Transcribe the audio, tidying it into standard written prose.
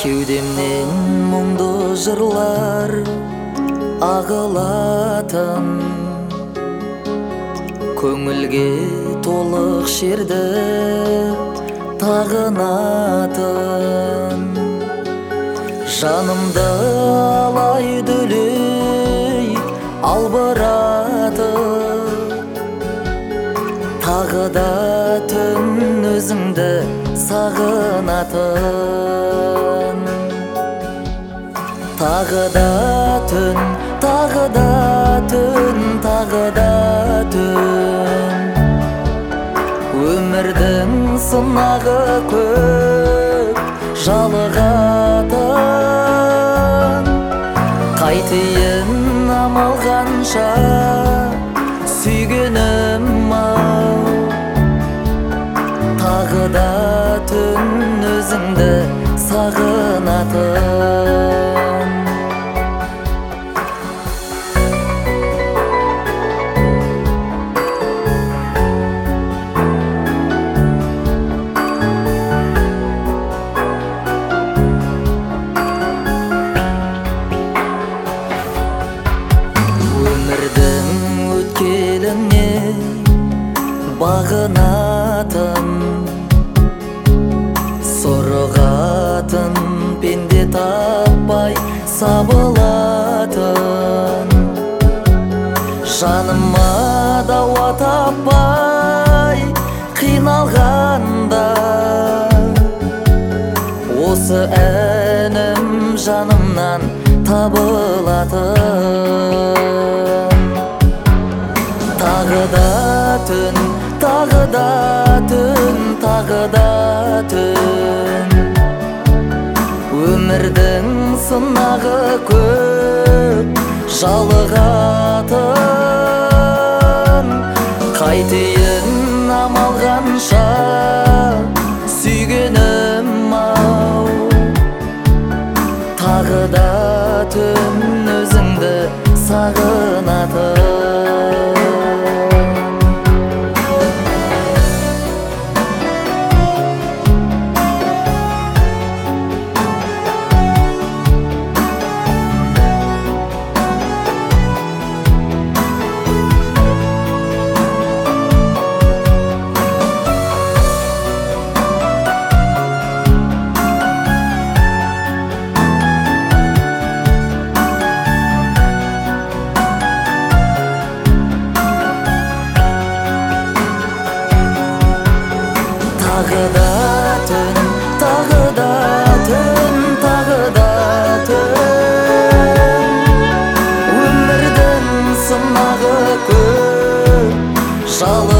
Кеудемнен мұңды жырлар ағылатын, көңілге толық шерді тағынатын. Жанымды алай дүлей албыратып, тағы да түн өзіңді сағынатын. Тағы да түн, тағы да түн, тағы да түн. Өмірдің сынағы көп жалығатын. Қайтейін амал қанша сүйгенім-ау, тағы да түн өзіңді сағынатын. Өмірдің өткеліне бағынатын, сұрығатын пенде таппай сабылатын. Жаныма дауа таппай қиналғанда, осы әнім жанымнан табылатын. Тағы да түн, тағы да түн, тағы да түн. Өмірдің сынағы көп жалығатын. Қайтейін амал қанша сүйгенім-ау, тағы да түн өзіңді сағынатын. Тағы да түн, тағы да түн, тағы да түн. Өмірдің сынағы көп